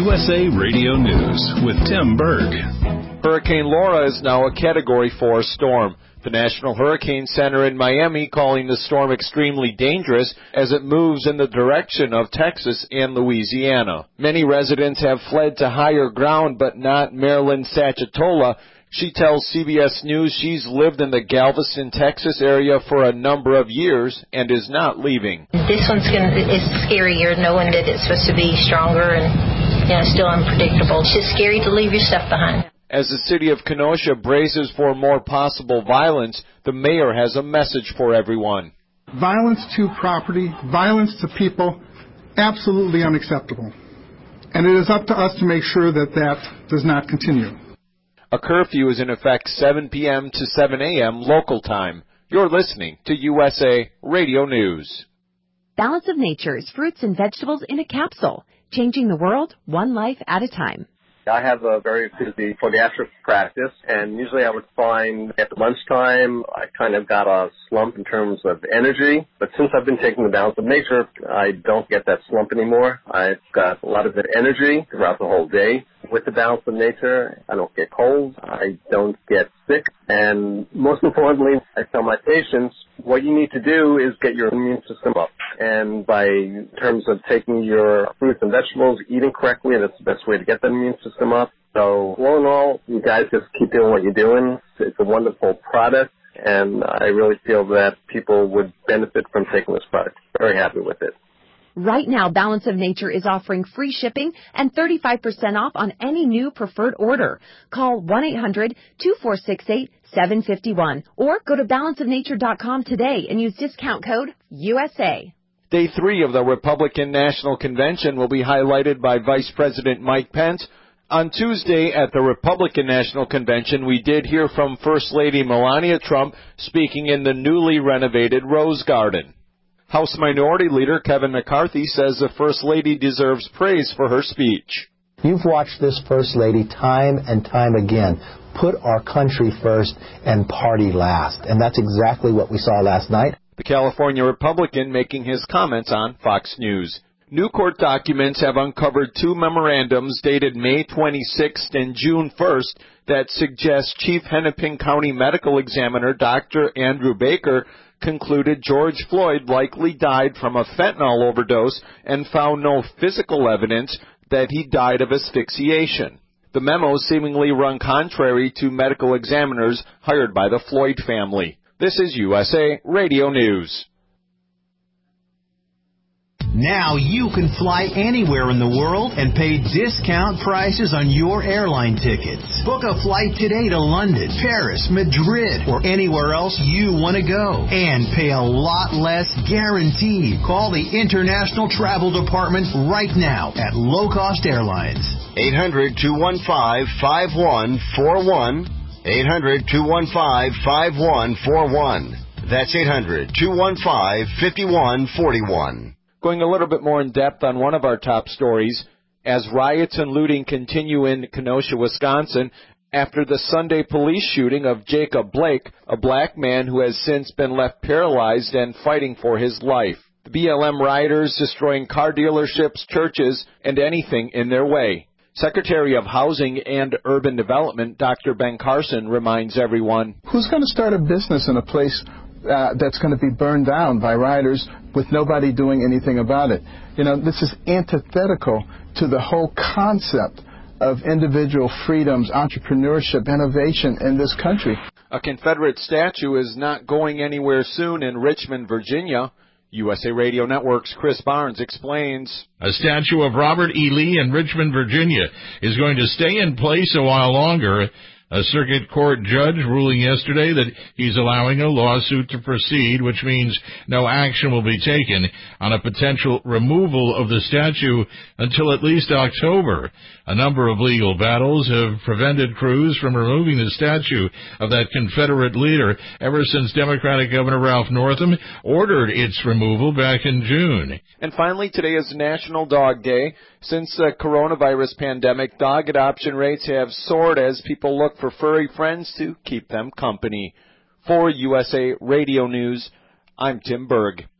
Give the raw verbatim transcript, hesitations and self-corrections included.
U S A Radio News with Tim Berg. Hurricane Laura is now a Category four storm. The National Hurricane Center in Miami calling the storm extremely dangerous as it moves in the direction of Texas and Louisiana. Many residents have fled to higher ground, but not Marilyn Sachatola. She tells C B S News she's lived in the Galveston, Texas area for a number of years and is not leaving. This one's gonna is scarier, knowing that it's supposed to be stronger and, you know, still unpredictable. It's just scary to leave your stuff behind. As the city of Kenosha braces for more possible violence, the mayor has a message for everyone. Violence to property, violence to people, absolutely unacceptable. And it is up to us to make sure that that does not continue. A curfew is in effect seven p.m. to seven a.m. local time. You're listening to U S A Radio News. Balance of Nature's fruits and vegetables in a capsule, changing the world one life at a time. I have a very busy podiatric practice, and usually I would find at lunchtime I kind of got a slump in terms of energy. But since I've been taking the Balance of Nature, I don't get that slump anymore. I've got a lot of good energy throughout the whole day. With the Balance of Nature, I don't get colds, I don't get sick, and most importantly, I tell my patients, what you need to do is get your immune system up. And by in terms of taking your fruits and vegetables, eating correctly, that's the best way to get the immune system up. So all in all, you guys just keep doing what you're doing. It's a wonderful product, and I really feel that people would benefit from taking this product. Very happy with it. Right now, Balance of Nature is offering free shipping and thirty-five percent off on any new preferred order. Call one eight hundred two four six eight seven five one or go to balance of nature dot com today and use discount code U S A. Day three of the Republican National Convention will be highlighted by Vice President Mike Pence. On Tuesday at the Republican National Convention, we did hear from First Lady Melania Trump speaking in the newly renovated Rose Garden. House Minority Leader Kevin McCarthy says the First Lady deserves praise for her speech. You've watched this First Lady time and time again put our country first and party last, and that's exactly what we saw last night. The California Republican making his comments on Fox News. New court documents have uncovered two memorandums dated May twenty-sixth and June first that suggest Chief Hennepin County Medical Examiner Doctor Andrew Baker concluded George Floyd likely died from a fentanyl overdose and found no physical evidence that he died of asphyxiation. The memos seemingly run contrary to medical examiners hired by the Floyd family. This is U S A Radio News. Now you can fly anywhere in the world and pay discount prices on your airline tickets. Book a flight today to London, Paris, Madrid, or anywhere else you want to go. And pay a lot less guaranteed. Call the International Travel Department right now at Low Cost Airlines. eight hundred two one five five one four one. eight hundred two one five five one four one. That's eight hundred two one five five one four one. Going a little bit more in depth on one of our top stories, as riots and looting continue in Kenosha, Wisconsin, after the Sunday police shooting of Jacob Blake, a black man who has since been left paralyzed and fighting for his life. The B L M rioters destroying car dealerships, churches, and anything in their way. Secretary of Housing and Urban Development, Doctor Ben Carson, reminds everyone, who's going to start a business in a place Uh, that's going to be burned down by rioters with nobody doing anything about it? You know, this is antithetical to the whole concept of individual freedoms, entrepreneurship, innovation in this country. A Confederate statue is not going anywhere soon in Richmond, Virginia. U S A Radio Network's Chris Barnes explains. A statue of Robert E. Lee in Richmond, Virginia is going to stay in place a while longer. A circuit court judge ruling yesterday that he's allowing a lawsuit to proceed, which means no action will be taken on a potential removal of the statue until at least October. A number of legal battles have prevented crews from removing the statue of that Confederate leader ever since Democratic Governor Ralph Northam ordered its removal back in June. And finally, today is National Dog Day. Since the coronavirus pandemic, dog adoption rates have soared as people look for furry friends to keep them company. For U S A Radio News, I'm Tim Berg.